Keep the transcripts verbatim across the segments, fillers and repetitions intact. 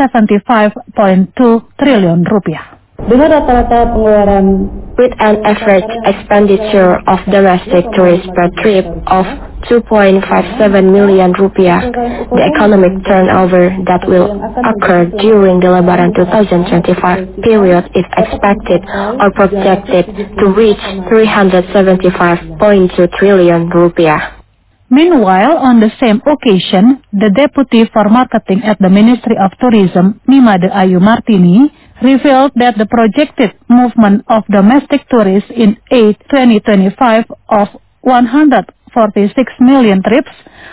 tujuh koma dua triliun rupiah. Dengan rata-rata pengeluaran with an average expenditure of domestic tourists per trip of two point five seven million rupiah, the economic turnover that will occur during the Lebaran twenty twenty-five period is expected or projected to reach three hundred seventy-five point two trillion rupiah. Meanwhile, on the same occasion, the Deputy for Marketing at the Ministry of Tourism, Nimade Ayu Martini, revealed that the projected movement of domestic tourists in eight twenty twenty-five of one hundred forty-six million trips,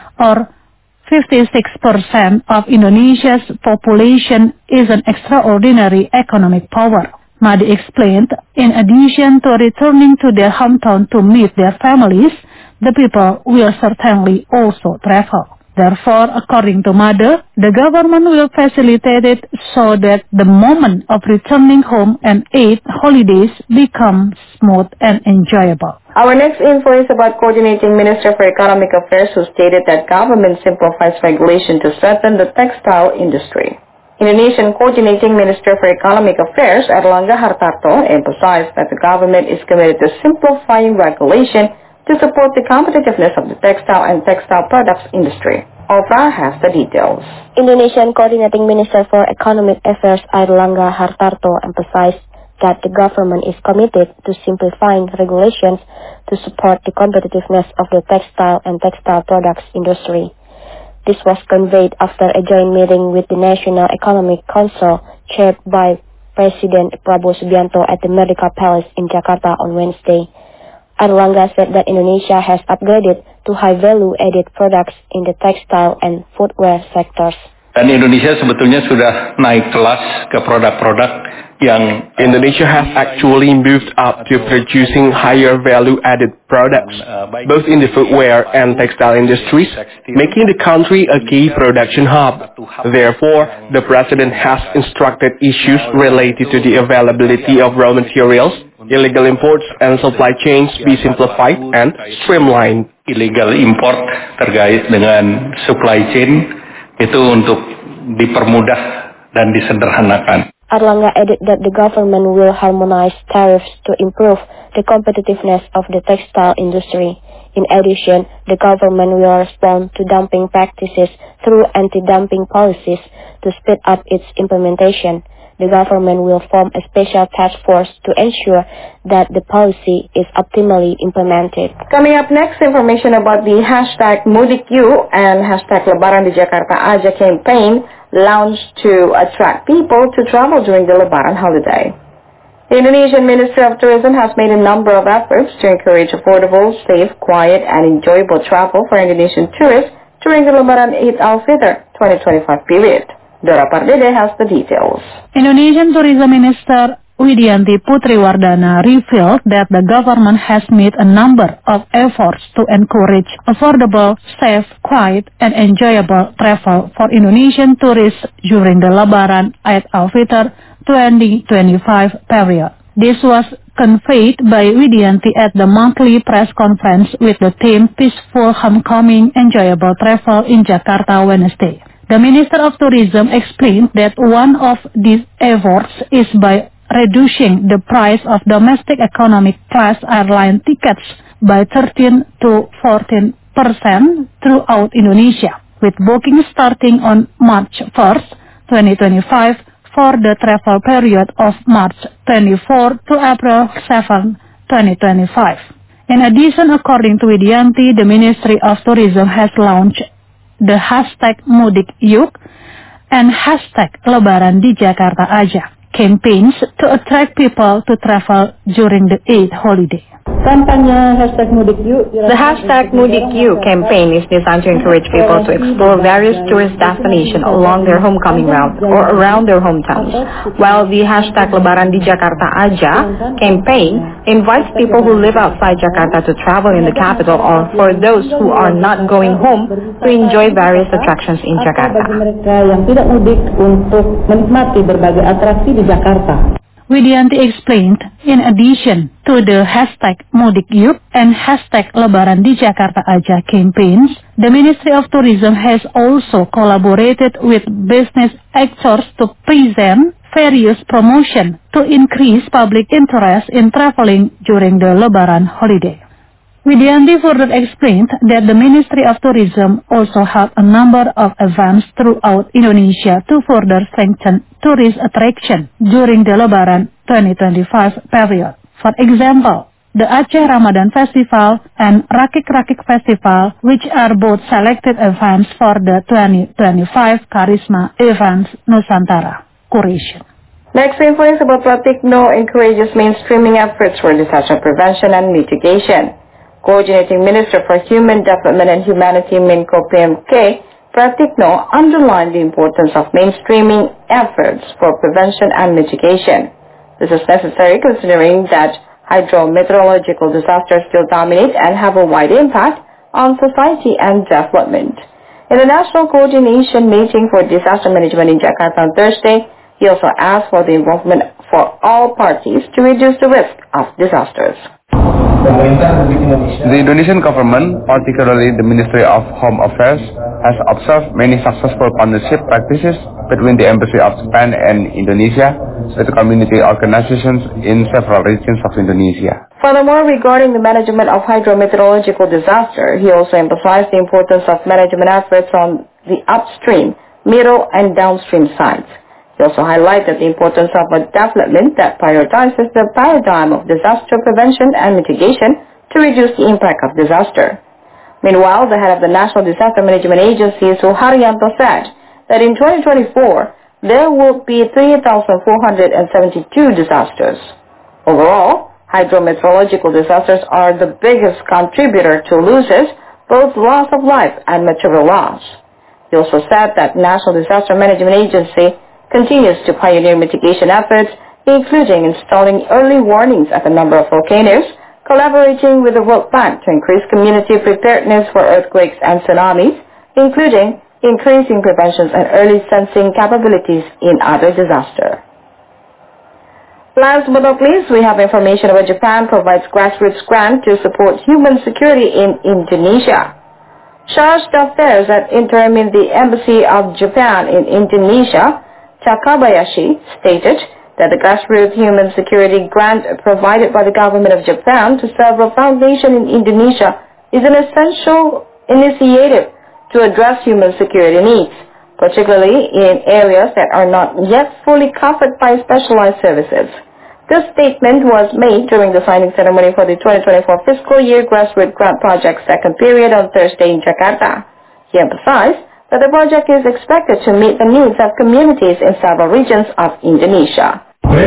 or fifty-six percent of Indonesia's population, is an extraordinary economic power. Made explained, in addition to returning to their hometown to meet their families, the people will certainly also travel. Therefore, according to Made, the government will facilitate it so that the moment of returning home and Eid holidays become smooth and enjoyable. Our next info is about Coordinating Minister for Economic Affairs, who stated that government simplifies regulation to strengthen the textile industry. Indonesian Coordinating Minister for Economic Affairs, Airlangga Hartarto, emphasized that the government is committed to simplifying regulation to support the competitiveness of the textile and textile products industry. Ofra has the details. Indonesian Coordinating Minister for Economic Affairs Airlangga Hartarto emphasized that the government is committed to simplifying regulations to support the competitiveness of the textile and textile products industry. This was conveyed after a joint meeting with the National Economic Council chaired by President Prabowo Subianto at the Merdeka Palace in Jakarta on Wednesday. Airlangga said that Indonesia has upgraded to high-value-added products in the textile and footwear sectors. Dan Indonesia sebetulnya sudah naik kelas ke produk-produk yang Indonesia has actually moved up to producing higher value-added products, both in the footwear and textile industries, making the country a key production hub. Therefore, the President has instructed issues related to the availability of raw materials, illegal imports and supply chains be simplified and streamlined. Illegal import terkait dengan supply chain itu untuk dipermudah dan disederhanakan. Airlangga added that the government will harmonize tariffs to improve the competitiveness of the textile industry. In addition, the government will respond to dumping practices through anti-dumping policies to speed up its implementation. The government will form a special task force to ensure that the policy is optimally implemented. Coming up next, information about the hashtag MudikYu and hashtag Lebaran di Jakarta Aja campaign launched to attract people to travel during the Lebaran holiday. The Indonesian Ministry of Tourism has made a number of efforts to encourage affordable, safe, quiet, and enjoyable travel for Indonesian tourists during the Lebaran Eid al-Fitr twenty twenty-five period. Dora Pardede has the details. Indonesian Tourism Minister Widianti Putriwardana revealed that the government has made a number of efforts to encourage affordable, safe, quiet, and enjoyable travel for Indonesian tourists during the Lebaran Eid al-Fitr twenty twenty-five period. This was conveyed by Widianti at the monthly press conference with the theme Peaceful Homecoming Enjoyable Travel in Jakarta Wednesday. The Minister of Tourism explained that one of these efforts is by reducing the price of domestic economic class airline tickets by thirteen to fourteen percent throughout Indonesia, with bookings starting on March first, twenty twenty-five for the travel period of March twenty-fourth to April seventh, twenty twenty-five. In addition, according to Widianti, the Ministry of Tourism has launched the hashtag MudikYu and hashtag Lebaran di Jakarta Aja campaigns to attract people to travel during the Eid holiday. Kampanye hashtag MudikYu. The hashtag MudikYu campaign is designed to encourage people to explore various tourist destinations along their homecoming route or around their hometowns, while the hashtag Lebaran di Jakarta Aja campaign invites people who live outside Jakarta to travel in the capital, or for those who are not going home to enjoy various attractions in Jakarta. Bagi mereka yang tidak mudik untuk menikmati berbagai atraksi di Jakarta. Widianti explained, in addition to the hashtag MudikYuk and hashtag Lebaran di Jakarta Aja campaigns, the Ministry of Tourism has also collaborated with business actors to present various promotions to increase public interest in traveling during the Lebaran holiday. Widianti further explained that the Ministry of Tourism also held a number of events throughout Indonesia to further strengthen tourist attraction during the Lebaran twenty twenty-five period. For example, the Aceh Ramadan Festival and Rakik Rakik Festival, which are both selected events for the twenty twenty-five Karisma Events Nusantara curation. Next info is about Pratikno encourages mainstreaming efforts for disaster prevention and mitigation. Coordinating Minister for Human Development and Humanity Menko P M K, Pratikno underlined the importance of mainstreaming efforts for prevention and mitigation. This is necessary considering that hydrometeorological disasters still dominate and have a wide impact on society and development. In the National Coordination Meeting for Disaster Management in Jakarta on Thursday, he also asked for the involvement for all parties to reduce the risk of disasters. The Indonesian government, particularly the Ministry of Home Affairs, has observed many successful partnership practices between the Embassy of Japan and Indonesia with community organizations in several regions of Indonesia. Furthermore, regarding the management of hydrometeorological disaster, he also emphasized the importance of management efforts on the upstream, middle, and downstream sides. He also highlighted the importance of a development that prioritizes the paradigm of disaster prevention and mitigation to reduce the impact of disaster. Meanwhile, the head of the National Disaster Management Agency, Suharyanto, said that in twenty twenty-four, there will be three thousand four hundred seventy-two disasters. Overall, hydrometeorological disasters are the biggest contributor to losses, both loss of life and material loss. He also said that National Disaster Management Agency continues to pioneer mitigation efforts, including installing early warnings at a number of volcanoes, collaborating with the World Bank to increase community preparedness for earthquakes and tsunamis, including increasing prevention and early sensing capabilities in other disasters. Last but not least, we have information about Japan provides grassroots grant to support human security in Indonesia. Charge d'affaires at interim in the Embassy of Japan in Indonesia, Takabayashi, stated that the grassroots human security grant provided by the government of Japan to several foundations in Indonesia is an essential initiative to address human security needs, particularly in areas that are not yet fully covered by specialized services. This statement was made during the signing ceremony for the twenty twenty-four fiscal year grassroots grant project second period on Thursday in Jakarta. He emphasized that the project is expected to meet the needs of communities in several regions of Indonesia.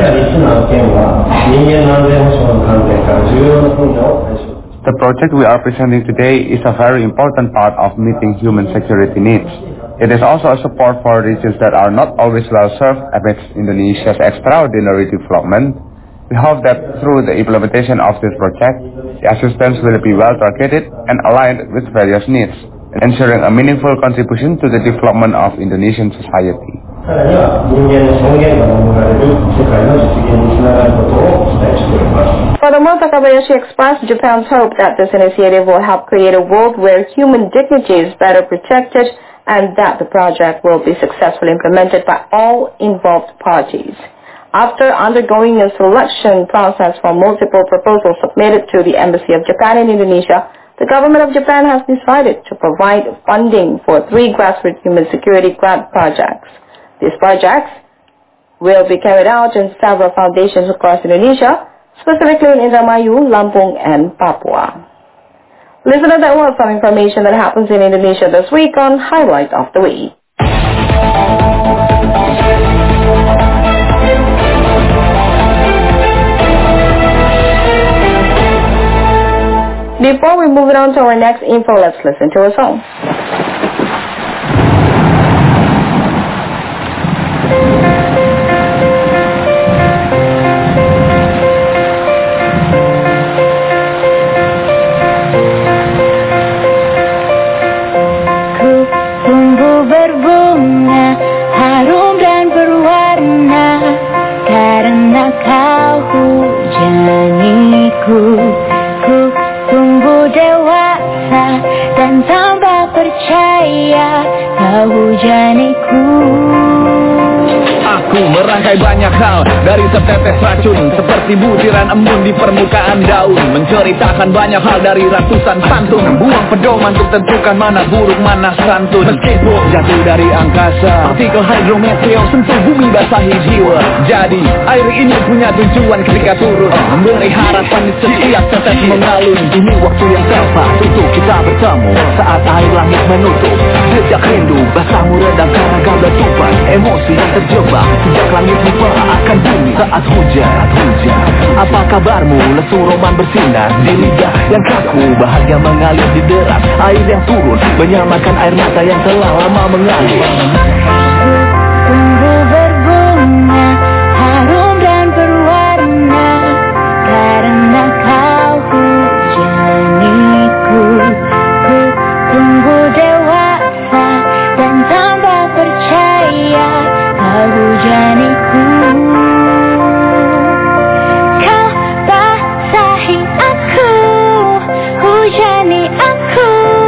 The project we are presenting today is a very important part of meeting human security needs. It is also a support for regions that are not always well served amidst Indonesia's extraordinary development. We hope that through the implementation of this project, the assistance will be well targeted and aligned with various needs, ensuring a meaningful contribution to the development of Indonesian society. Furthermore, Takabayashi expressed Japan's hope that this initiative will help create a world where human dignity is better protected and that the project will be successfully implemented by all involved parties. After undergoing a selection process for multiple proposals submitted to the Embassy of Japan in Indonesia, the government of Japan has decided to provide funding for three grassroots human security grant projects. These projects will be carried out in several foundations across Indonesia, specifically in Indramayu, Lampung, and Papua. Listener, that was some information that happens in Indonesia this week on Highlight of the Week. Before we move on to our next info, let's listen to a song. Ku tumbuh berbunga, harum dan berwarna, karena Ku merangkai banyak hal dari setetes racun, seperti butiran embun di permukaan daun, menceritakan banyak hal dari ratusan pantun, buang pedoman untuk tentukan mana buruk mana santun. Meskipun jatuh dari angkasa, partikel hidrometeor sentuh bumi basahi jiwa. Jadi air ini punya tujuan ketika turun, memberi harapan di setiap tetes mengalun. Ini waktu yang tepat untuk kita bertemu, saat air langit menutup jejak rindu, basahmu redam karena kau bertumpah. Emosi yang terjebak sejak langit lupa akan bumi saat hujan. Hujan. Apa kabarmu? Lesu roman bersinar di lidah yang kaku, bahagia mengalir di deras air yang turun, menyamakan air mata yang telah lama mengalir. Tumbuh berbunga, harum dan berwarna, karena kau hujaniku. Ku tumbuh dewasa dan tambah percaya, kau hujaniku. Kau basahi aku, hujani aku.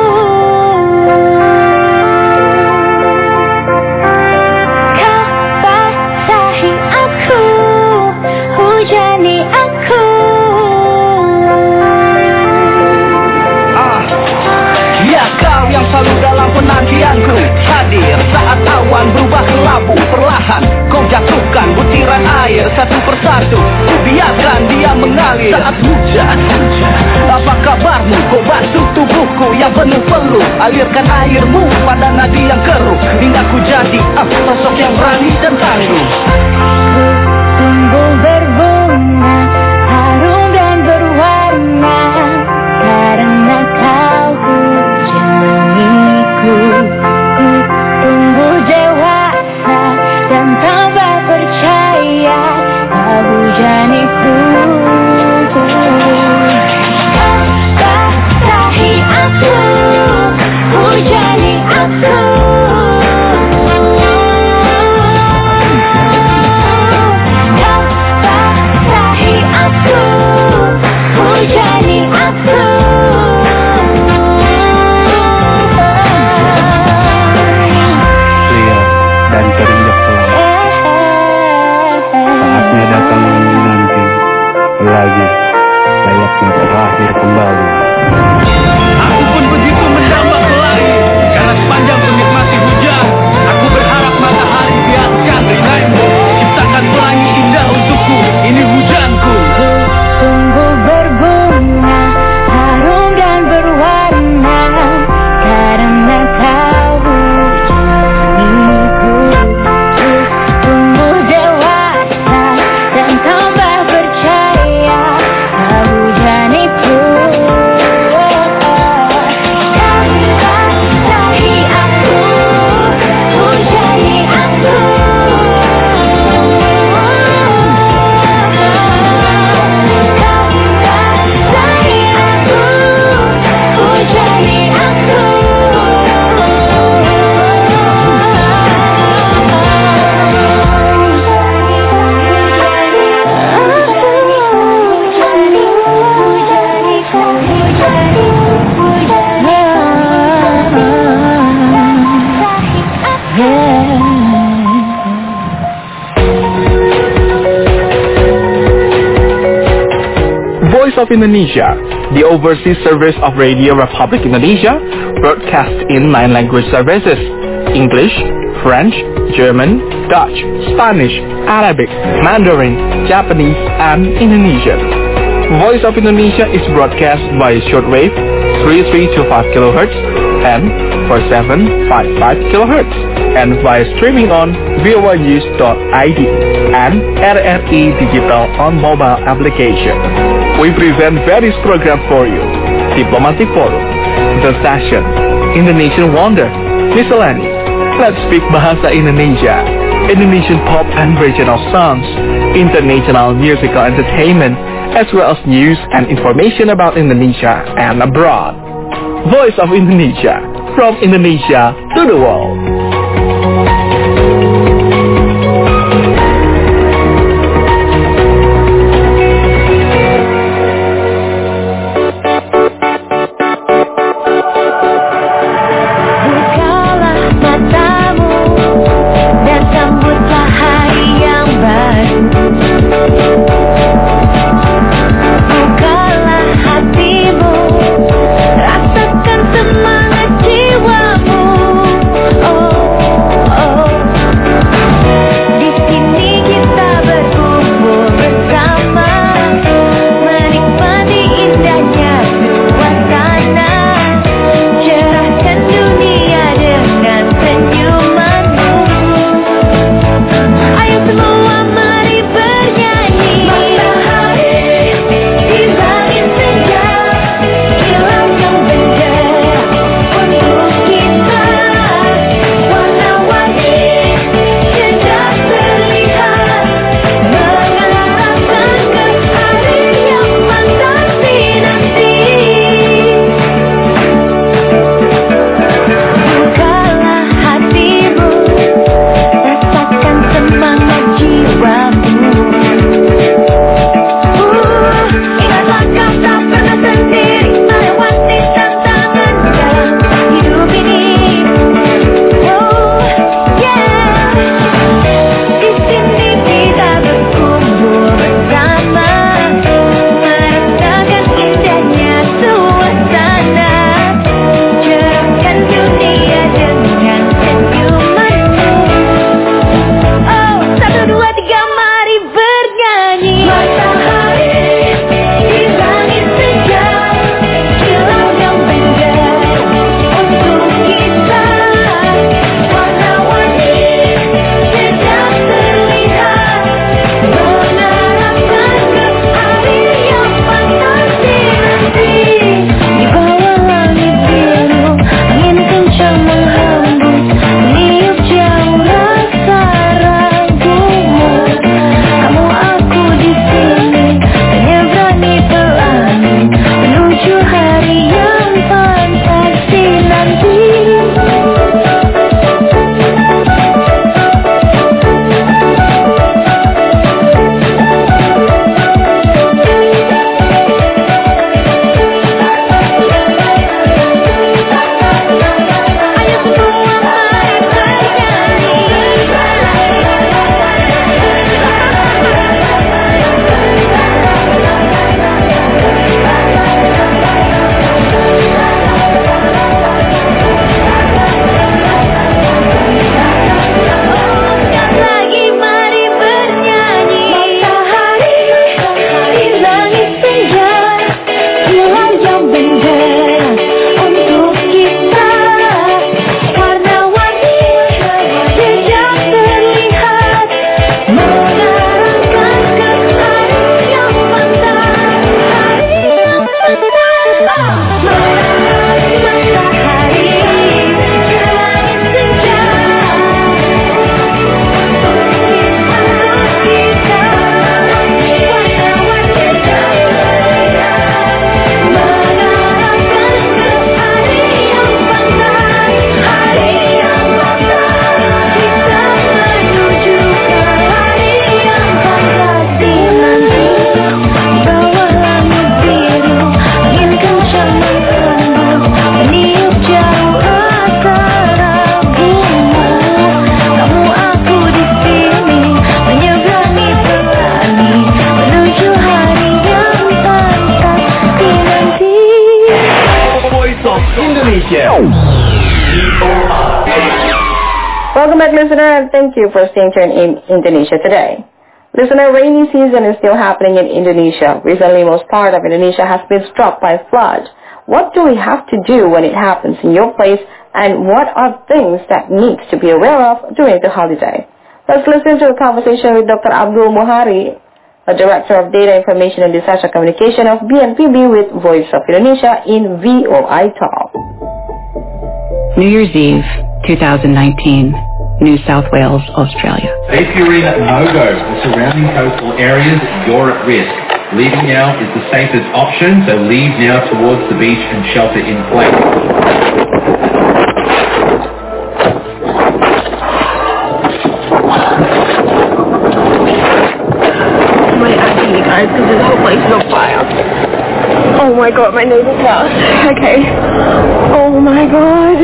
Yang selalu dalam penantianku, hadir saat awan berubah kelabu. Perlahan kau jatuhkan butiran air satu persatu, ku biarkan dia mengalir saat hujan. Apa kabarmu? Kau basuh tubuhku yang penuh peluk, alirkan airmu pada nadi yang keruh, hingga ku jadi ah, sosok yang berani dan tangguh. Tumbuh berbunga, harum dan berwarna, karena kau hujaniku. Ku tumbuh dewasa dan tambah percaya, kau hujaniku. Kau basahi aku, hujani aku. Lagi layaknya terakhir kembali. Aku pun begitu mendamba kelahi, karena sepanjang menikmati hujan, aku berharap matahari biarkan rinaimu, ciptakan pelangi indah untukku. Ini hujanku. Tumbuh berbunga, harum dan berwarna, karena kau hujaniku. Tumbuh dewasa dan tambah percaya, kau hujaniku. Kau basahi aku, hujani aku. Voice of Indonesia, the overseas service of Radio Republic Indonesia, broadcast in nine language services: English, French, German, Dutch, Spanish, Arabic, Mandarin, Japanese, and Indonesian. Voice of Indonesia is broadcast by shortwave three three two five kilohertz and four seven five five kilohertz, and via streaming on v o a news dot i d and R R I Digital on mobile application. We present various programs for you: Diplomatic Forum, The Session, Indonesian Wonder, Miscellaneous, Let's Speak Bahasa Indonesia, Indonesian Pop and Regional Songs, International Musical Entertainment, as well as news and information about Indonesia and abroad. Voice of Indonesia, from Indonesia to the world. Bukalah matamu dan sambutlah hari back, listener, and thank you for staying tuned in Indonesia Today. Listener, rainy season is still happening in Indonesia. Recently, most part of Indonesia has been struck by flood. What do we have to do when it happens in your place, and what are things that needs to be aware of during the holiday? Let's listen to a conversation with Doctor Abdul Muhari, a Director of Data Information and Disaster Communication of B N P B with Voice of Indonesia in V O I Talk. New Year's Eve, two thousand nineteen, New South Wales, Australia. If you're in Mogo, the surrounding coastal areas, you're at risk. Leaving now is the safest option, so leave now towards the beach and shelter in place. My auntie, guys, because this whole place is on fire. Oh my god, my neighbor's house. Okay. Oh my god.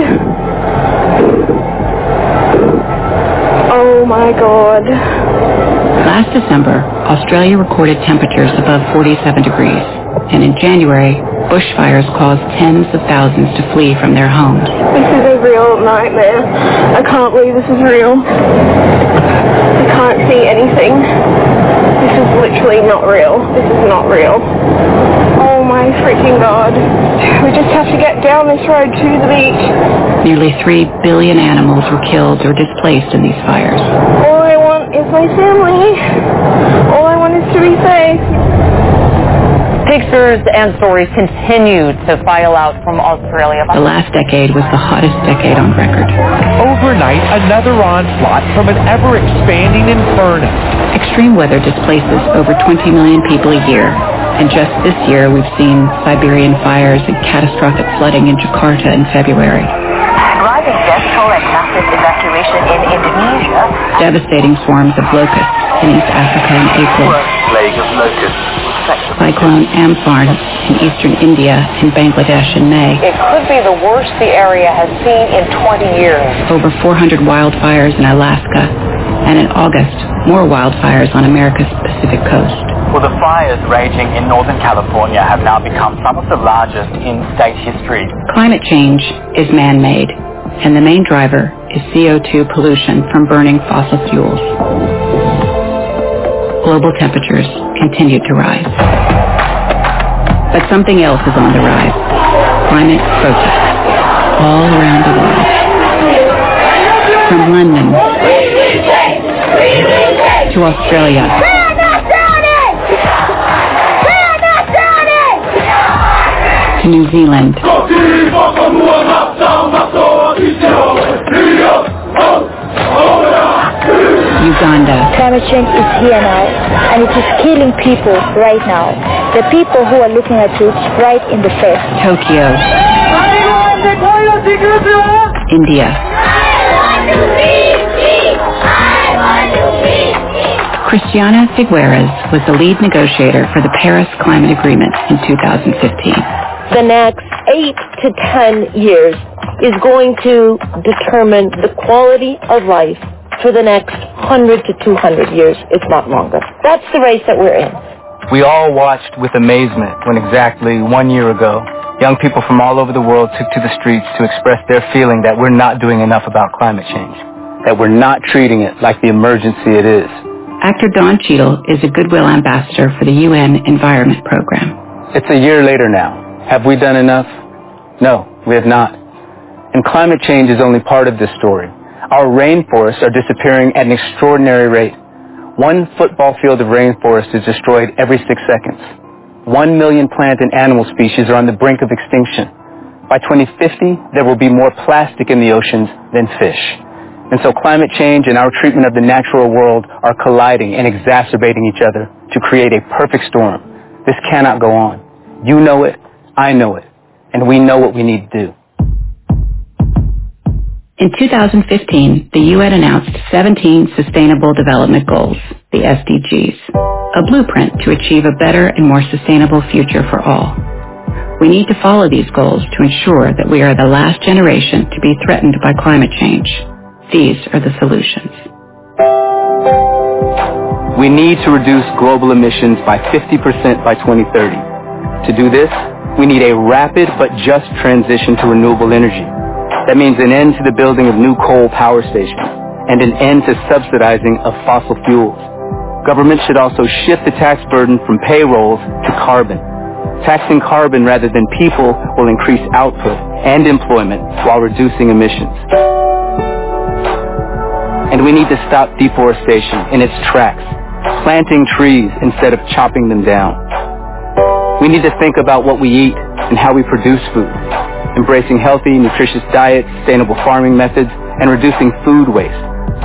Oh my god. Last December, Australia recorded temperatures above forty-seven degrees, and in January, bushfires caused tens of thousands to flee from their homes. This is a real nightmare. I can't believe this is real. I can't see anything. This is literally not real. This is not real. Oh my freaking god. We just have to get down this road to the beach. Nearly three billion animals were killed or displaced in these fires. All I want is my family. All I want is to be safe. Pictures and stories continue to file out from Australia. The last decade was the hottest decade on record. Overnight, another onslaught from an ever-expanding inferno. Extreme weather displaces over twenty million people a year, and just this year we've seen Siberian fires and catastrophic flooding in Jakarta in February. Rising death toll and massive evacuation in Indonesia. Devastating swarms of locusts in East Africa in April. Plague of locusts. Cyclone Amphan in eastern India and Bangladesh in May. It could be the worst the area has seen in twenty years. Over four hundred wildfires in Alaska, and in August, more wildfires on America's Pacific coast. Well, the fires raging in Northern California have now become some of the largest in state history. Climate change is man-made, and the main driver is C O two pollution from burning fossil fuels. Global temperatures continue to rise. But something else is on the rise. Climate protests all around the world. From London to Australia to New Zealand. Uganda. Climate change is here now, and it is killing people right now. The people who are looking at it right in the face. Tokyo. India. Cristiana Figueres was the lead negotiator for the Paris Climate Agreement in two thousand fifteen. The next eight to ten years is going to determine the quality of life for the next one hundred to two hundred years, if not longer. That's the race that we're in. We all watched with amazement when exactly one year ago, young people from all over the world took to the streets to express their feeling that we're not doing enough about climate change, that we're not treating it like the emergency it is. Actor Don Cheadle is a Goodwill Ambassador for the U N Environment Program. It's a year later now. Have we done enough? No, we have not. And climate change is only part of this story. Our rainforests are disappearing at an extraordinary rate. One football field of rainforest is destroyed every six seconds. One million plant and animal species are on the brink of extinction. By twenty fifty, there will be more plastic in the oceans than fish. And so climate change and our treatment of the natural world are colliding and exacerbating each other to create a perfect storm. This cannot go on. You know it, I know it, and we know what we need to do. In two thousand fifteen, the U N announced seventeen Sustainable Development Goals, the S D Gs, a blueprint to achieve a better and more sustainable future for all. We need to follow these goals to ensure that we are the last generation to be threatened by climate change. These are the solutions. We need to reduce global emissions by fifty percent by twenty thirty. To do this, we need a rapid but just transition to renewable energy. That means an end to the building of new coal power stations, and an end to subsidizing of fossil fuels. Government should also shift the tax burden from payrolls to carbon. Taxing carbon rather than people will increase output and employment while reducing emissions. And we need to stop deforestation in its tracks, planting trees instead of chopping them down. We need to think about what we eat and how we produce food, embracing healthy, nutritious diets, sustainable farming methods, and reducing food waste.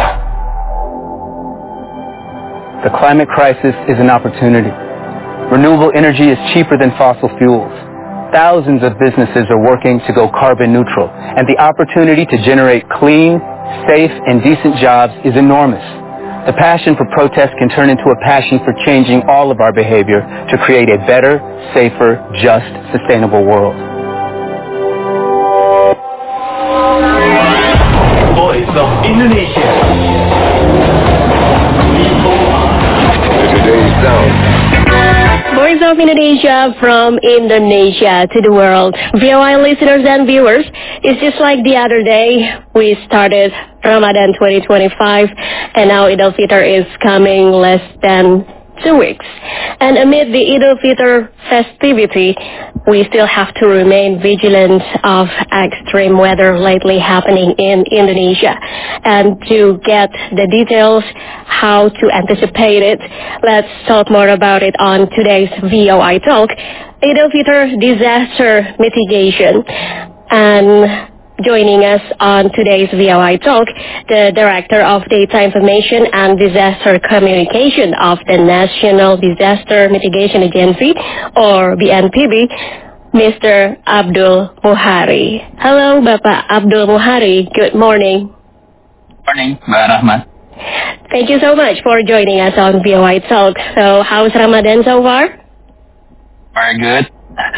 The climate crisis is an opportunity. Renewable energy is cheaper than fossil fuels. Thousands of businesses are working to go carbon neutral, and the opportunity to generate clean, safe, and decent jobs is enormous. The passion for protest can turn into a passion for changing all of our behavior to create a better, safer, just, sustainable world. Voice of Indonesia. Today's sound. Voice of Indonesia from Indonesia to the world. V O I listeners and viewers, it's just like the other day, we started Ramadan twenty twenty-five, and now Eid al-Fitr is coming less than two weeks. And amid the Eid al-Fitr festivity, we still have to remain vigilant of extreme weather lately happening in Indonesia. And to get the details, how to anticipate it, let's talk more about it on today's V O I Talk, Eid al-Fitr disaster mitigation. And joining us on today's V O I Talk, the Director of Data Information and Disaster Communication of the National Disaster Mitigation Agency, or B N P B, Mister Abdul Muhari. Hello, Bapak Abdul Muhari. Good morning. Morning, Mbak Rahmat. Thank you so much for joining us on V O I Talk. So, how's Ramadan so far? Very good.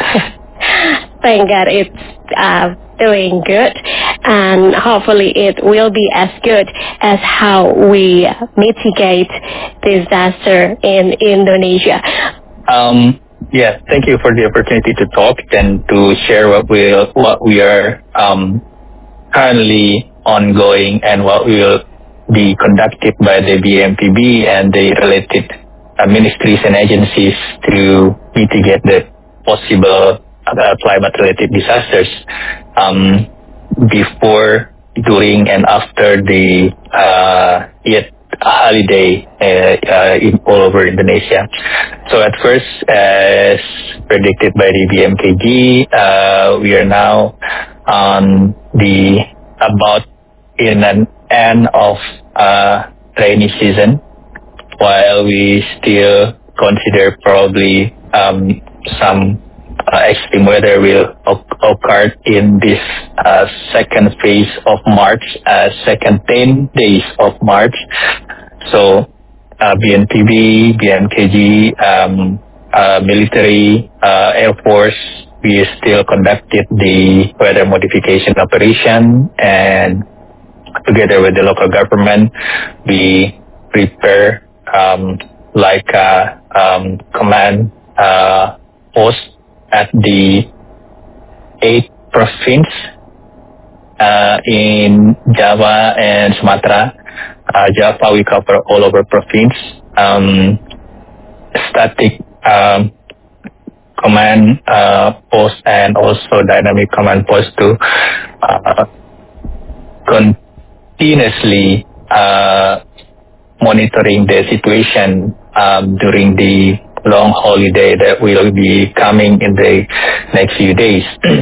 Thank God it's uh, doing good, and hopefully it will be as good as how we mitigate disaster in Indonesia. Um, yeah, thank you for the opportunity to talk and to share what we what we are um, currently ongoing and what will be conducted by the B M P B and the related uh, ministries and agencies to mitigate the possible uh, climate-related disasters um, before, during, and after the uh, Eid holiday uh, uh, in all over Indonesia. So at first, as predicted by the B M K G, uh, we are now on the about in an end of uh, rainy season, while we still consider probably um, some uh, extreme weather will occur in this uh, second phase of March, uh, second ten days of March. So uh, B N P B, B M K G, um, uh, military, uh, Air Force, we still conducted the weather modification operation, and together with the local government, we prepare um, like a um, command uh, post at the eight province uh, in Java and Sumatra. Uh, Java we cover all over province. Um, static um, command uh, post and also dynamic command post to uh, continuously uh, monitoring the situation um, during the long holiday that will be coming in the next few days.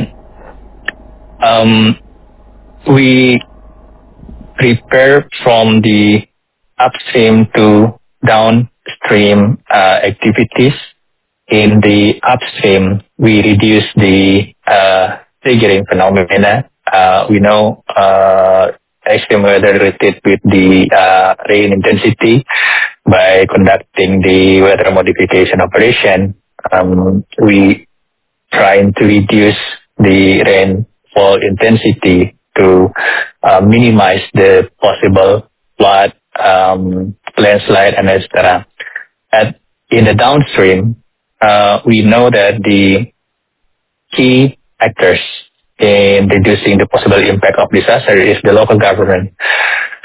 um, we prepare from the upstream to downstream uh, activities. In the upstream, we reduce the uh, triggering phenomena. Uh, we know uh, extreme weather related with the uh, rain intensity by conducting the weather modification operation. Um, we trying to reduce the rainfall intensity to uh, minimize the possible flood, um, landslide, and et cetera. At in the downstream, uh, we know that the key actors in reducing the possible impact of disaster is the local government.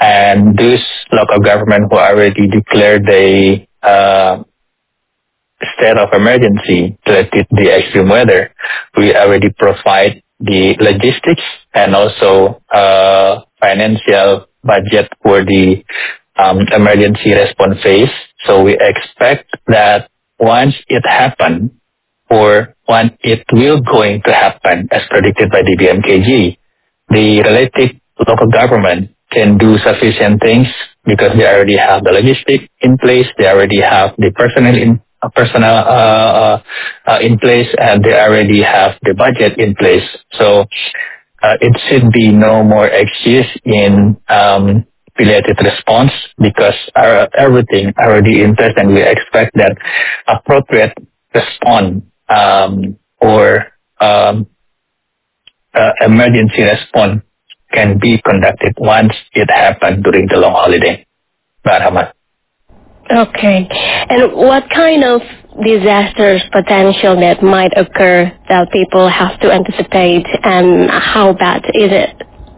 And those local government who already declared the uh, state of emergency related to the extreme weather, we already provide the logistics and also uh, financial budget for the um, emergency response phase. So we expect that once it happens, or when it will going to happen as predicted by the B M K G, the related local government can do sufficient things because they already have the logistics in place, they already have the personnel in uh, personnel uh, uh, in place, and they already have the budget in place. So uh, it should be no more excuse in um, affiliated response because our, everything already in place, and we expect that appropriate response um, or um, uh, emergency response can be conducted once it happened during the long holiday. Rahmat. Okay. And what kind of disasters potential that might occur that people have to anticipate, and how bad is it?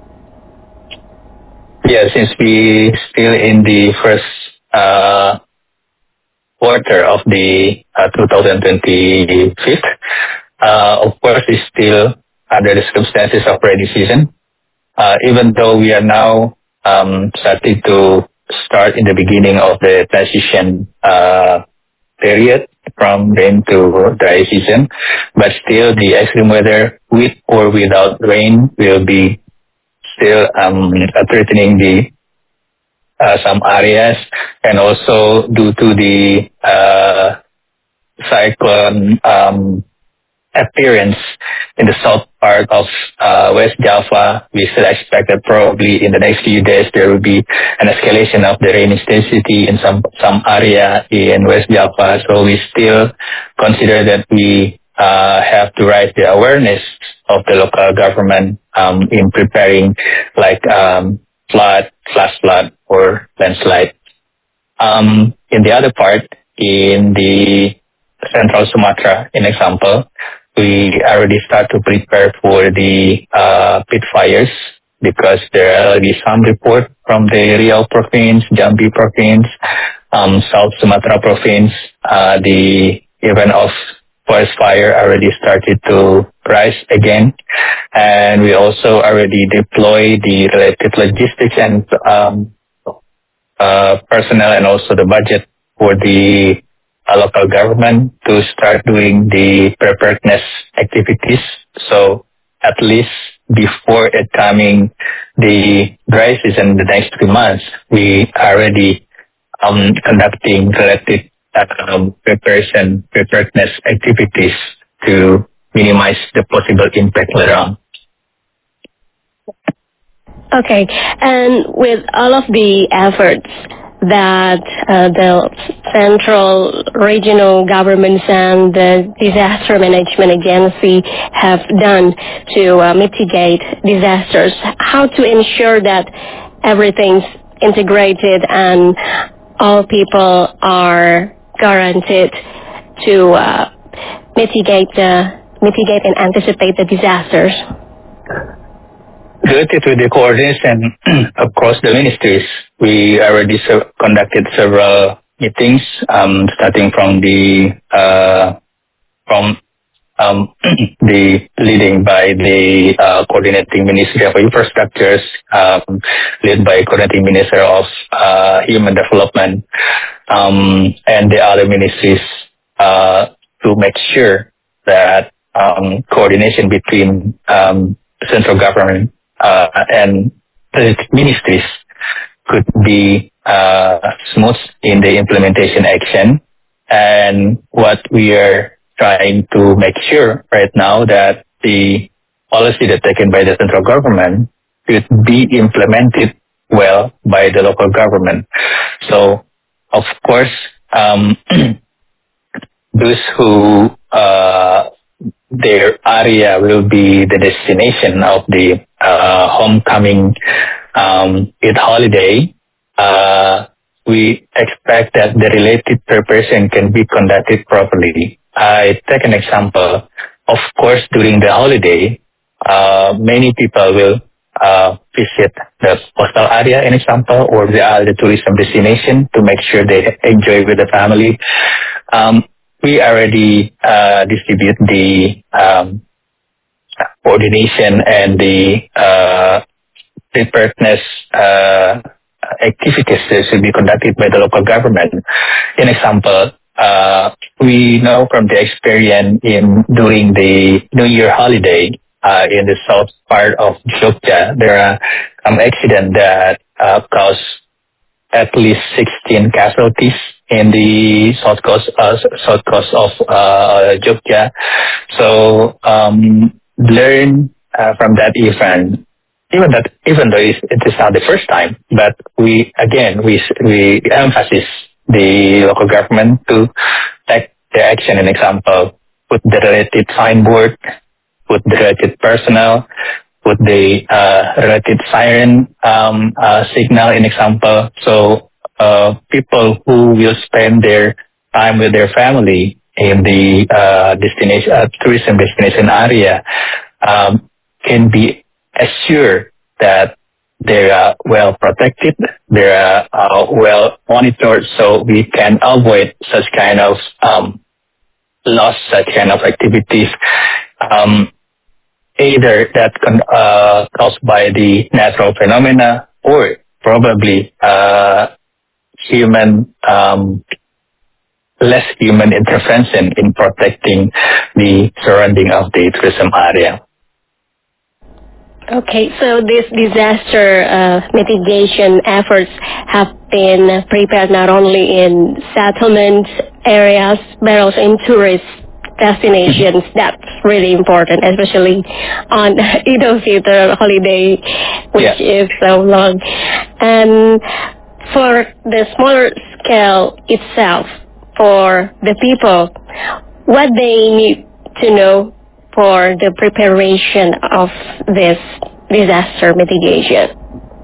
Yeah, since we still in the first uh, quarter of the uh, twenty twenty-five, uh, of course, it's still under the circumstances of rainy season. Uh, even though we are now um, starting to start in the beginning of the transition uh, period from rain to dry season, but still the extreme weather with or without rain will be still um, threatening the uh, some areas, and also due to the uh, cyclone um, appearance in the south part of uh, West Java, we still expect that probably in the next few days there will be an escalation of the rain intensity in some some area in West Java. So we still consider that we uh, have to raise the awareness of the local government um, in preparing like um, flood, flash flood, or landslide. Um, in the other part, in the Central Sumatra, in example, we already start to prepare for the uh, pit fires because there are already some report from the Riau province, Jambi province, um, South Sumatra province. Uh, the event of forest fire already started to rise again, and we also already deploy the related logistics and um, uh, personnel and also the budget for the uh, local government to start doing the preparedness activities. So at least before it coming the dry season the next three months, we are already um, conducting related um, preparation preparedness activities to minimize the possible impact later on. Okay, and with all of the efforts that uh, the central regional governments and the disaster management agency have done to uh, mitigate disasters, how to ensure that everything's integrated and all people are guaranteed to uh, mitigate the mitigate and anticipate the disasters? Related to the coordination across the ministries, we already se- conducted several meetings, um, starting from the uh, from um, the leading by the uh, coordinating Ministry of Infrastructures, um, led by coordinating Minister of uh, Human Development, um, and the other ministries uh, to make sure that um, coordination between um, central government Uh, and the ministries could be uh, smooth in the implementation action. And what we are trying to make sure right now that the policy that taken by the central government could be implemented well by the local government. So, of course, um, those who uh, their area will be the destination of the uh, homecoming um, Eid holiday. Uh, we expect that the related preparation can be conducted properly. I take an example. Of course, during the holiday, uh, many people will uh, visit the coastal area, in example, or the other tourism destination to make sure they enjoy with the family. Um, we already uh, distribute the um, coordination and the uh, preparedness uh, activities that should be conducted by the local government. In example, uh, we know from the experience in during the New Year holiday uh, in the south part of Jogja, there are some accidents that uh, caused at least sixteen casualties in the south coast, uh, south coast of uh, Jogja. So um, learn uh, from that event. Even that, even though it is not the first time, but we again we we emphasize the local government to take the action. An example, put the related signboard, put the related personnel, put the uh, related siren um, uh, signal. In example, so uh, people who will spend their time with their family in the uh, destination uh, tourism destination area um, can be assured that they are well protected, they are uh, well monitored, so we can avoid such kind of um, loss, such kind of activities, um, either that can uh, caused by the natural phenomena or probably uh, human um, less human intervention in protecting the surrounding of the tourism area. Okay, so these disaster uh, mitigation efforts have been prepared not only in settlement areas, but also in tourist destinations. That's really important, especially on Eid al-Fitr holiday, which yeah. is so long. And for the smaller scale itself, for the people, what they need to know for the preparation of this disaster mitigation?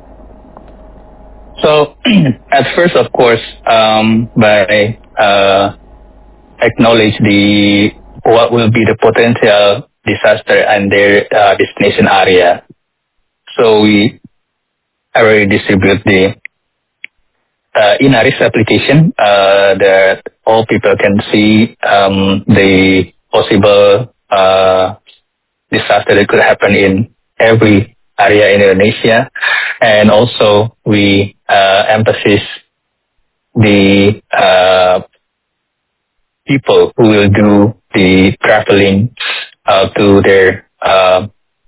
So, at first, of course, um, by uh, acknowledge the what will be the potential disaster and their uh, destination area. So we already distribute the uh, INARIS application uh, that all people can see um, the possible Uh, disaster that could happen in every area in Indonesia, and also we uh, emphasize the uh, people who will do the traveling uh, to their uh,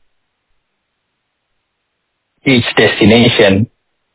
each destination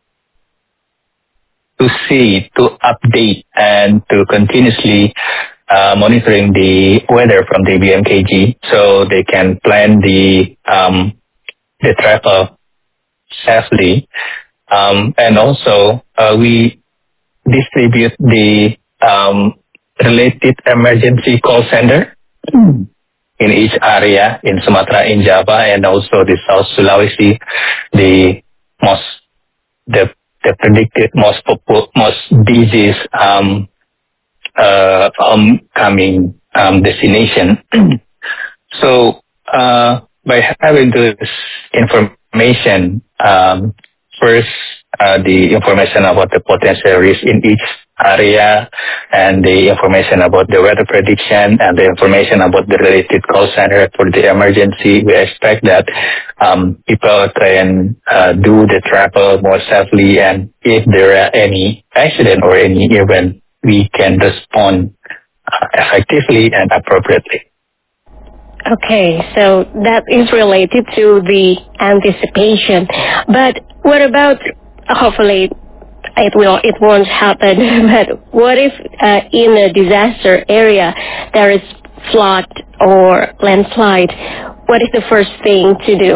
to see, to update, and to continuously Uh, monitoring the weather from the B M K G, so they can plan the um, the travel safely, um, and also uh, we distribute the um, related emergency call center in each area in Sumatra, in Java, and also the South Sulawesi, the most the the predicted most popu- most disease um, Uh, upcoming um, destination. So uh, by having this information, um, first uh, the information about the potential risk in each area, and the information about the weather prediction, and the information about the related call center for the emergency, we expect that um, people can uh, do the travel more safely, and if there are any accident or any event, we can respond uh, effectively and appropriately. Okay, so that is related to the anticipation. But what about, hopefully it will, it won't happen, but what if uh, in a disaster area there is flood or landslide? What is the first thing to do?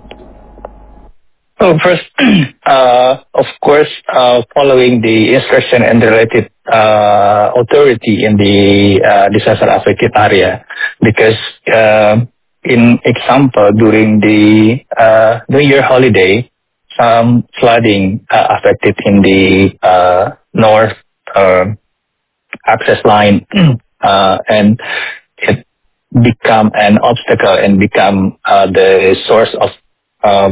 So first, uh, of course, uh, following the instruction and the related uh, authority in the uh, disaster-affected area, because uh, in example, during the uh, New Year holiday, some flooding uh, affected in the uh, north uh, access line, uh, and it become an obstacle and become uh, the source of um,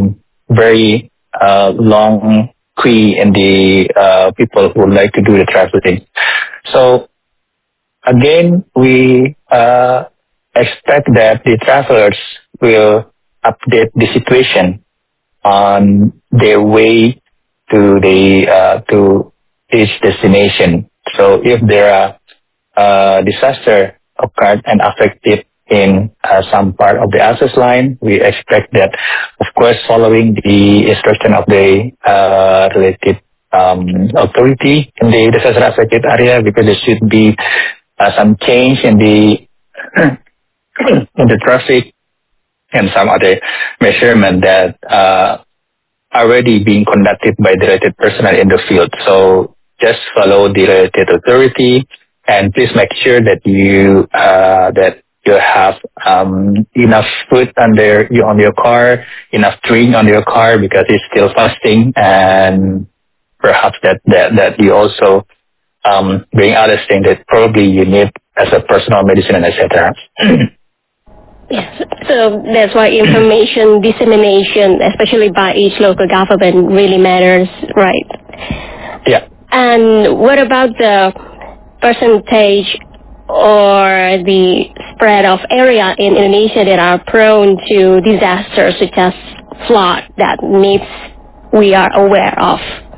very uh, long queue in the uh, people who would like to do the traveling. So again, we uh, expect that the travelers will update the situation on their way to the uh, to each destination. So if there are uh, disaster occurred and affected in uh, some part of the access line, we expect that, of course, following the instruction of the uh, related um, authority in the disaster affected area, because there should be uh, some change in the in the traffic and some other measurement that uh, already being conducted by the related personnel in the field. So just follow the related authority, and please make sure that you uh, that you have um, enough food under you on your car, enough drink on your car, because it's still fasting, and perhaps that that, that you also um, bring other things that probably you need as a personal medicine and et cetera. Yes, so that's why information dissemination, especially by each local government, really matters, right? Yeah. And what about the percentage or the spread of area in Indonesia that are prone to disasters such as flood that needs we are aware of?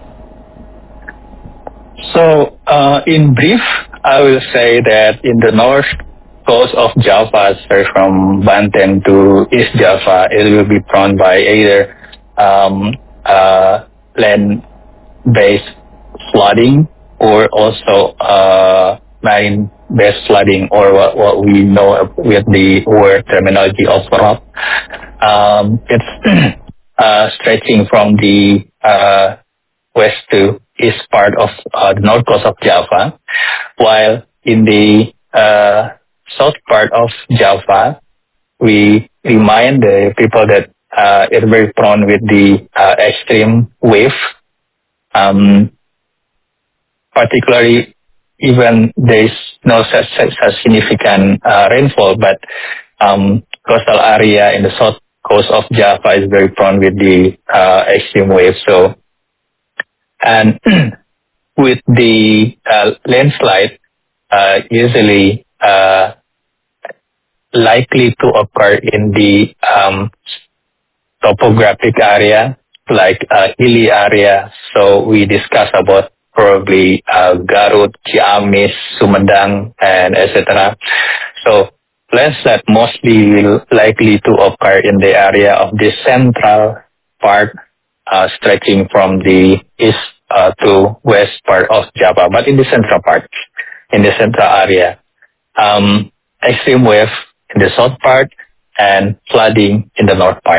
So, uh, in brief, I will say that in the north coast of Java, so from Banten to East Java, it will be prone by either um, uh, land-based flooding or also uh, marine-based flooding, or what, what we know with the word terminology of R O P. Um, it's uh, stretching from the uh, west to east part of uh, the north coast of Java, while in the uh, south part of Java, we remind the people that uh, it's very prone with the uh, extreme wave, um, particularly even there is no such, such, such significant uh, rainfall, but um, coastal area in the south coast of Java is very prone with the uh, extreme wave. So, and with the uh, landslide, uh, usually uh, likely to occur in the um, topographic area, like uh, hilly area. So we discuss about probably uh, Garut, Ciamis, Sumedang, and et cetera. So landslide mostly will likely to occur in the area of the central part, uh, stretching from the east uh, to west part of Java, but in the central part, in the central area. Um, extreme wave in the south part and flooding in the north part.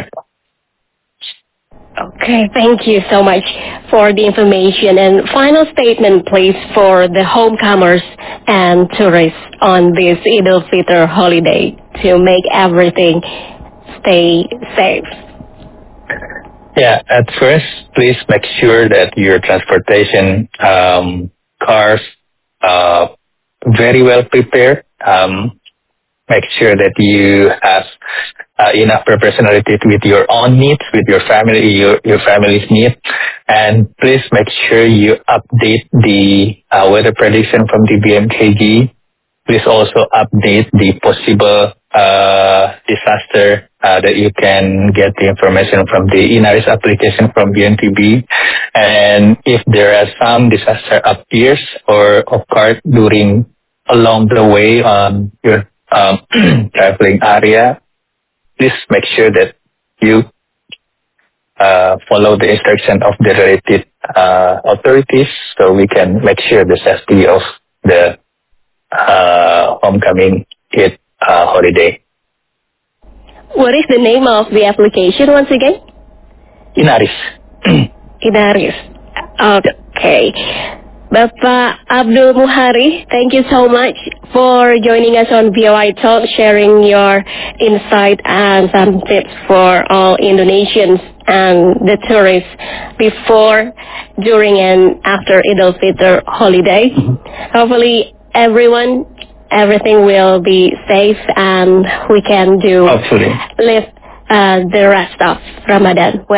Okay, thank you so much for the information. And final statement, please, for the homecomers and tourists on this Eid al-Fitr holiday to make everything stay safe. Yeah, at first, please make sure that your transportation um, cars are very well prepared. Um, make sure that you have uh, enough personality with your own needs, with your family, your, your family's needs. And please make sure you update the uh, weather prediction from the B M K G. Please also update the possible uh, disaster uh, that you can get the information from the INARIS application from B N P B. And if there are some disaster appears or occurred during along the way on your um, traveling area, please make sure that you uh, follow the instruction of the related uh, authorities, so we can make sure the safety of the uh, homecoming Eid uh, holiday. What is the name of the application once again? INARIS. INARIS. Okay. Bapak Abdul Muhari, thank you so much for joining us on V O I Talk, sharing your insight and some tips for all Indonesians and the tourists before, during, and after Eid al-Fitr holiday. Mm-hmm. Hopefully, everyone, everything will be safe and we can do Hopefully. live uh, the rest of Ramadan well.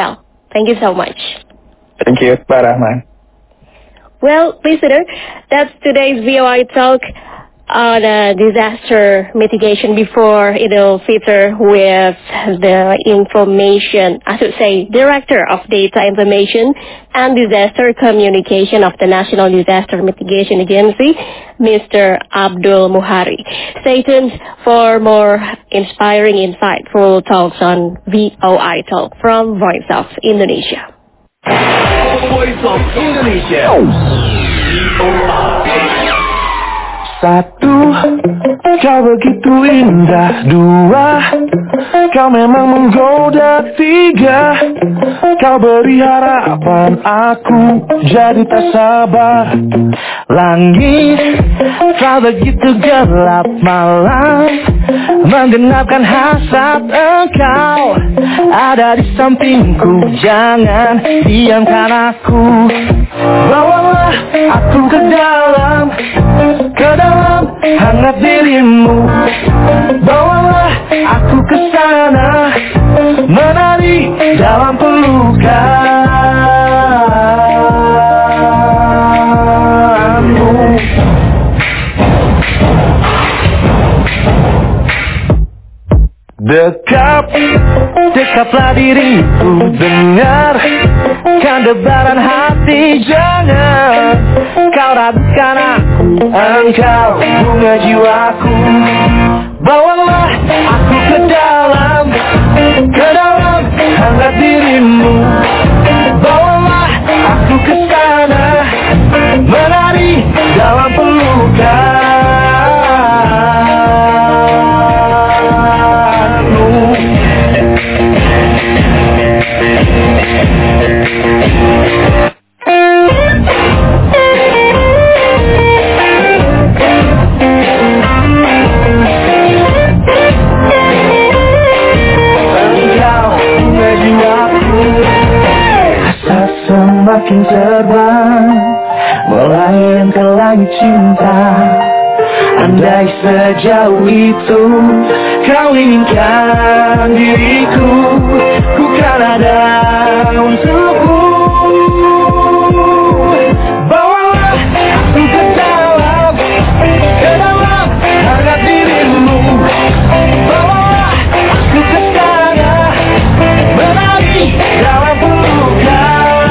Thank you so much. Thank you, Pak Rahman. Well, listener, that's today's V O I Talk on uh, disaster mitigation before Idul Fitr with the information, I should say, Director of Data Information and Disaster Communication of the National Disaster Mitigation Agency, Mister Abdul Muhari. Stay tuned for more inspiring, insightful talks on V O I Talk from Voice of Indonesia. Voice of Indonesia. Satu, kau begitu indah. Dua, kau memang menggoda. Tiga, kau beri harapan. Aku jadi tak sabar. Langit, kau begitu gelap. Malam, menggenapkan hasrat. Engkau ada di sampingku. Jangan diamkan aku. Bawalah aku ke dalam, ke dalam hangat dirimu. Bawalah aku ke sana, menari dalam pelukanmu. Dekap, dekaplah diriku. Dengarkan debaran hati. Jangan kau ragukan aku. Engkau bunga jiwaku. Bawalah aku ke dalam, ke dalam hangat dirimu. Bawalah aku ke sana, menari dalam pelukan. Semakin terbang, melayang ke langit cinta. Andai sejauh itu kau inginkan diriku, ku kan ada untukmu. Bawalah aku ke dalam, ke dalam hangat dirimu. Bawalah aku ke sana, menari dalam pelukan.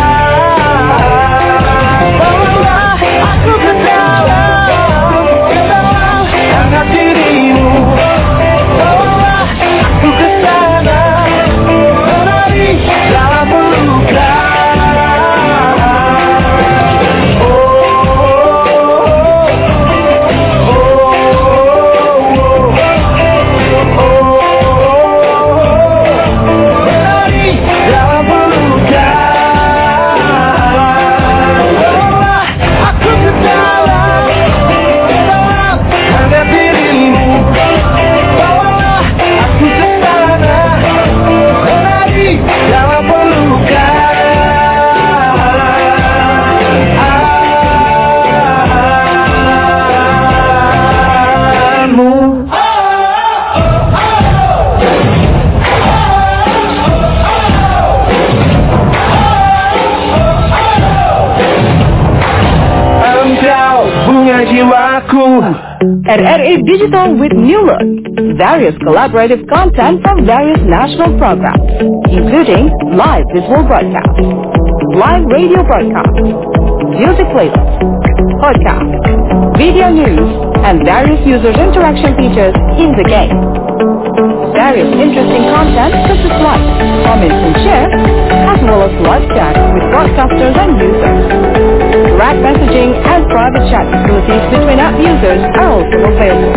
R R I Digital with New Look. Various collaborative content from various national programs, including live visual broadcasts, live radio broadcasts, music playlists, podcasts, video news, and various users interaction features in the game. Various interesting content such as like, comments and share, as well as live chat with broadcasters and users. Direct messaging and private chat facilities between app users are also available.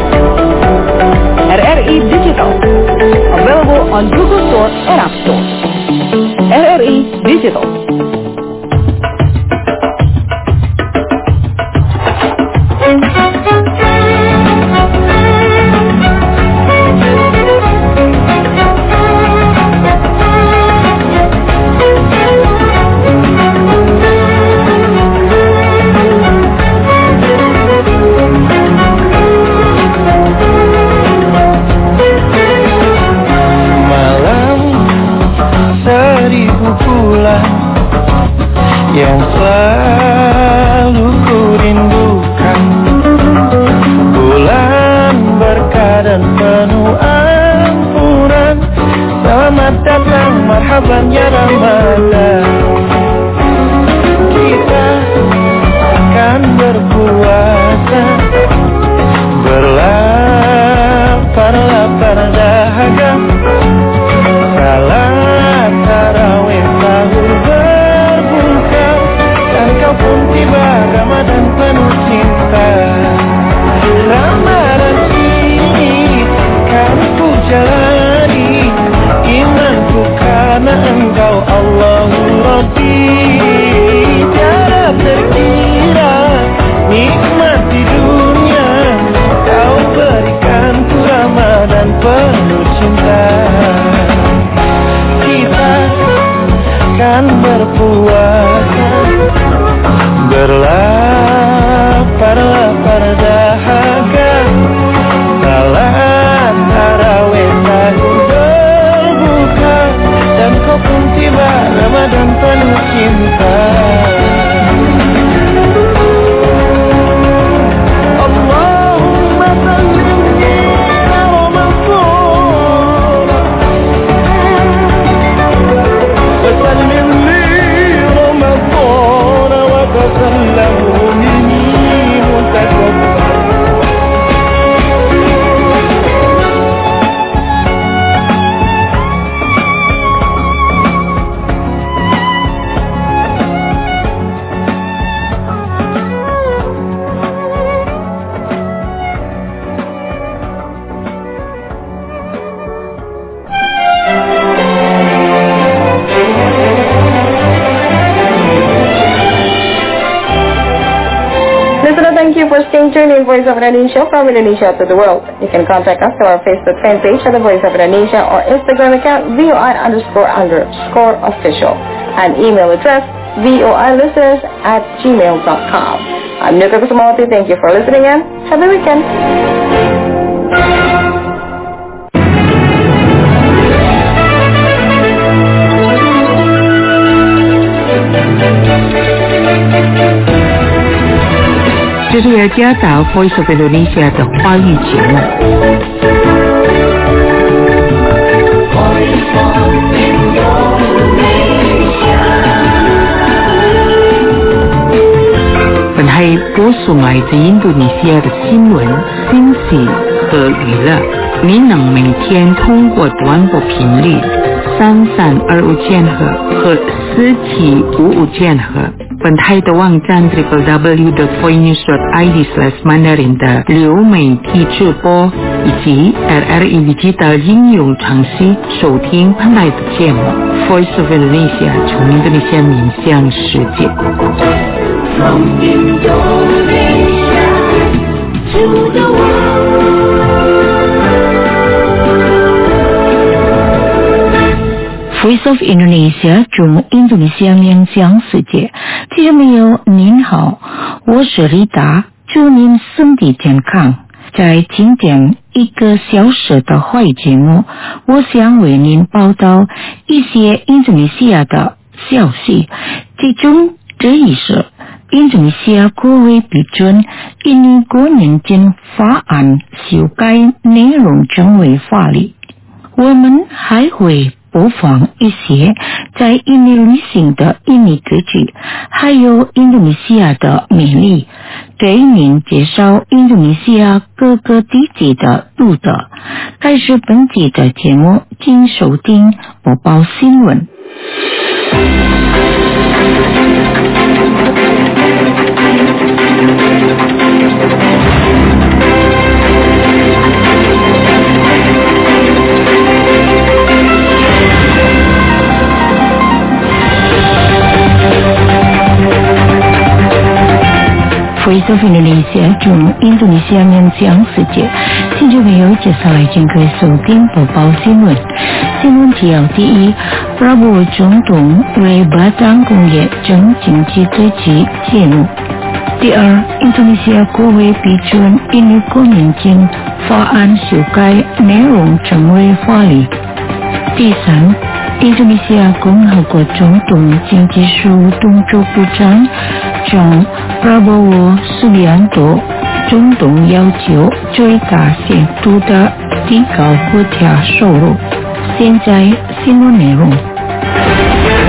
R R I Digital, available on Google Store and App Store. R R I Digital. Seribu Ramadan. Kita akan berpuasa, berlapar-lapar dahaga, salat tarawih sahur berbuka, dan kau pun tiba Ramadan penuh cinta. Ramadan ini kan ku jalani, imanku karena engkau Allahul Rabbi. Tiada terkira nikmat di dunia kau berikan ku Ramadan penuh cinta. Kita kan berpuasa, berlapar-lapar dahaga, salat tarawih sahur berbuka, dan kau pun tiba Ramadan penuh cinta. Allahumma sallimni ya Ramadhan, wasallim li Ramadhan, wa tasallahu minni mutaqabbal. Thank you for staying tuned in Voice of Indonesia from Indonesia to the world. You can contact us through our Facebook fan page at the Voice of Indonesia or Instagram account V O I underscore underscore official and email address voilisteners at gmail dot com. I'm Nuka Kusumawati. Thank you for listening and have a weekend. 这是由加岛 Voice of Indonesia 的华语节目。本台播送来自印度尼西亚的新闻、讯息和娱乐。您能每天通过短波频率三三二五千赫和四七五五千赫。 本台的网站 double-u double-u double-u dot voinews dot i d slash mandarin 的流媒体直播以及 R R I Digital 应用程序收听本台的节目 Voice of Indonesia 从印度尼西亚面向世界。From Indonesia to the world。Voice of Indonesia 从印度尼西亚面向世界，听众朋友您好，我是丽达，祝您身体健康。在今天一个小时的会节目，我想为您报道一些印度尼西亚的消息，其中这一是印度尼西亚国会批准印尼国年金法案修改内容成为法律。我们还会播放一些在印尼旅行的印尼歌曲，还有印度尼西亚的美丽，给您介绍印度尼西亚各个地区的路的。开始本集的节目，请收听播报新闻。Voice of Indonesia 从印度尼西亚面向世界，听众朋友接下来请可以收听播报新闻。新闻提要第一，Prabowo总统为巴掌工业整经济对齐节目。第二，印度尼西亚国会批准印尼国年金法案修改内容成为法律。第三，印度尼西亚共和国总统经济事务动作部长将 Prabowo Subianto 总统要求最大限度的提高国家收入。现在新闻内容。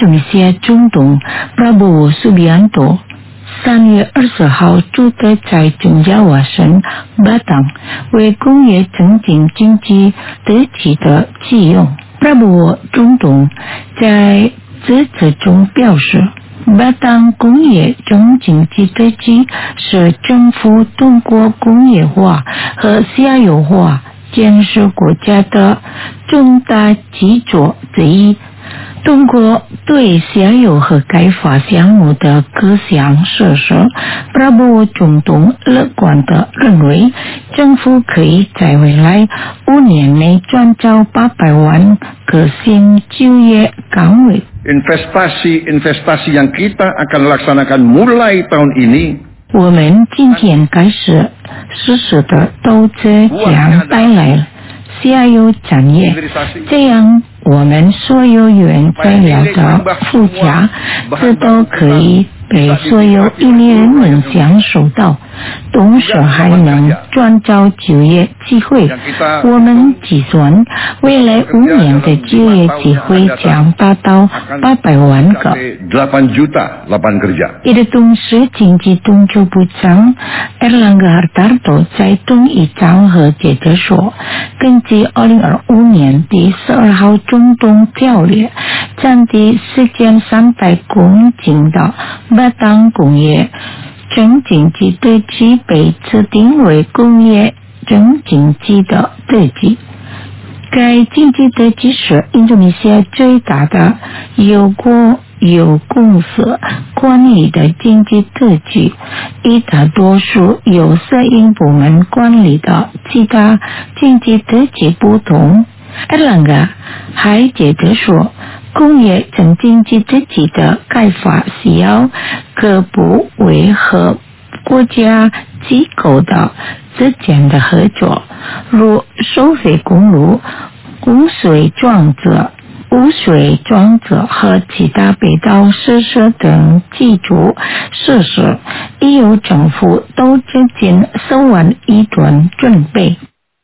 度尼西亚总统 Prabowo Subianto三月二十号主的在中亚瓦省巴当为工业增进经济得起的借用。Prabowo 总统在致辞中表示，巴当工业中经济特区是政府通过工业化和下游化建设国家的重大基础之一。通过对下游和开发项目的各项设施 ，Prabowo 总统乐观地认为，政府可以在未来五年内创造八百万个新就业岗位。 Investasi-investasi yang kita akan laksanakan mulai tahun ini。 我们今天开始实施的投资将带来下游产业，这样我们所有原材料的附加这都可以被所有印尼人民享受到，同时还能创造就业机会。我们计算未来五年的就业机会将达到八百万个。Itu同时，经济动作部长 Erlangga Hartarto 在同一场合接着说，根据二零二五年第十二号中东条约，占地四千三百公顷的巴当工业整经济特区被指定为工业整经济的特区。该经济特区是印度尼西亚最大的由国有公司管理的经济特区，与大多数由私营部门管理的其他经济特区不同。Erlangga 还接着说，工业整经济特区的开发需要各部委和国家机构的之间的合作，如收费公路、污水装置、污水装置和其他北道设施等基础设施，已由政府都进行十万亿吨准备。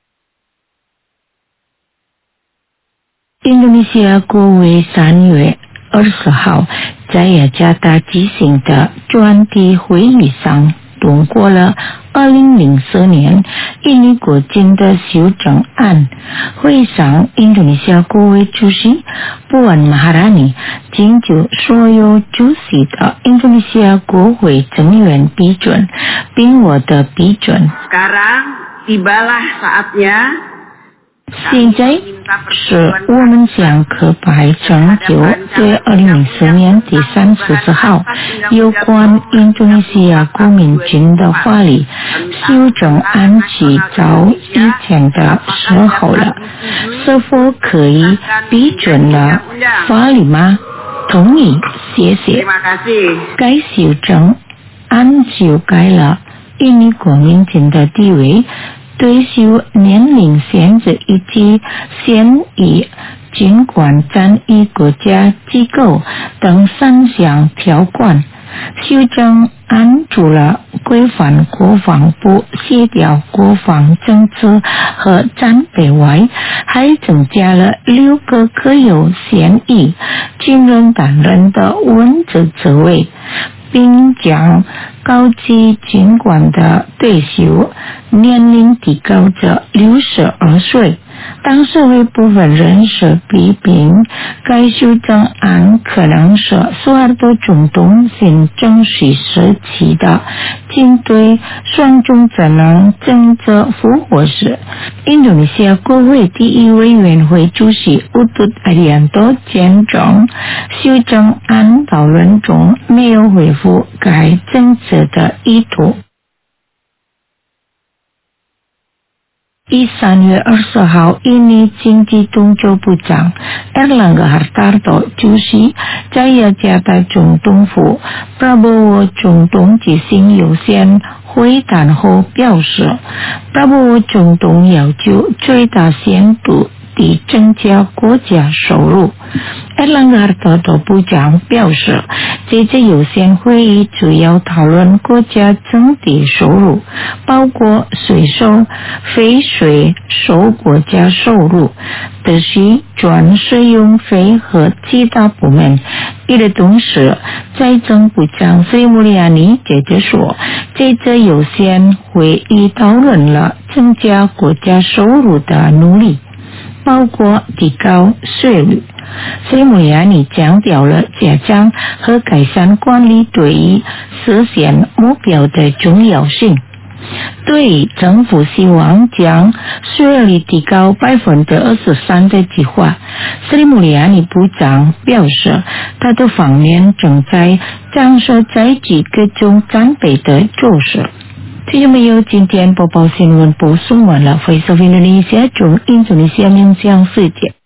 印度尼西亚国会三月二十号在雅加达举行的专题会议上通过了二零零四年印尼国境的修正案。会上，印度尼西亚国会主席Puan Maharani请求所有出席的印度尼西亚国会成员批准，并获得批准。 Sekarang tibalah saatnya。 现在是我们向可白成就对二零零四年第三十四号有关印度尼西亚国民军的法律修正案起早以前的时候了。是否可以批准了法律吗？同意，谢谢。该修正案修改了印尼国民军的地位，退休年龄限制以及现役军官战役国家机构等三项条款。修正案除了规范国防部协调国防政策和战备外，还增加了六个可有现役军人担任的文职职位，并将高级军官的退休年龄提高至六十二岁。当社会部分人士批评该修正案可能是苏哈多总统新政时时期的针对双重智能政策复活时，印度尼西亚国会第一委员会主席Utut Adianto坚称修正案讨论中没有回复该政策的意图。以三月二十号，印尼经济动作部长 Erlangga Hartarto 主席在雅加达总统府 Prabowo 总统举行有线会谈后表示， Prabowo 总统要求最大限度地增加国家收入。Erlangga部长表示，这次有限会议主要讨论国家整体收入，包括税收、非税收国家收入、特许专使用费和其他部门。与此同时，财政部长 Sri Mulyani 接着说，这次有限会议讨论了增加国家收入的努力，包括提高税率。Sri Mulyani 强调了加强和改善管理对于实现目标的重要性。对于政府希望将税率提高百分之二十三的计划， Sri Mulyani 部长表示，他的方面正在尝试采取各种战备的措施。听众朋友，今天播报新闻播送完了，Voice of Indonesia 中印度尼西亚面向世界。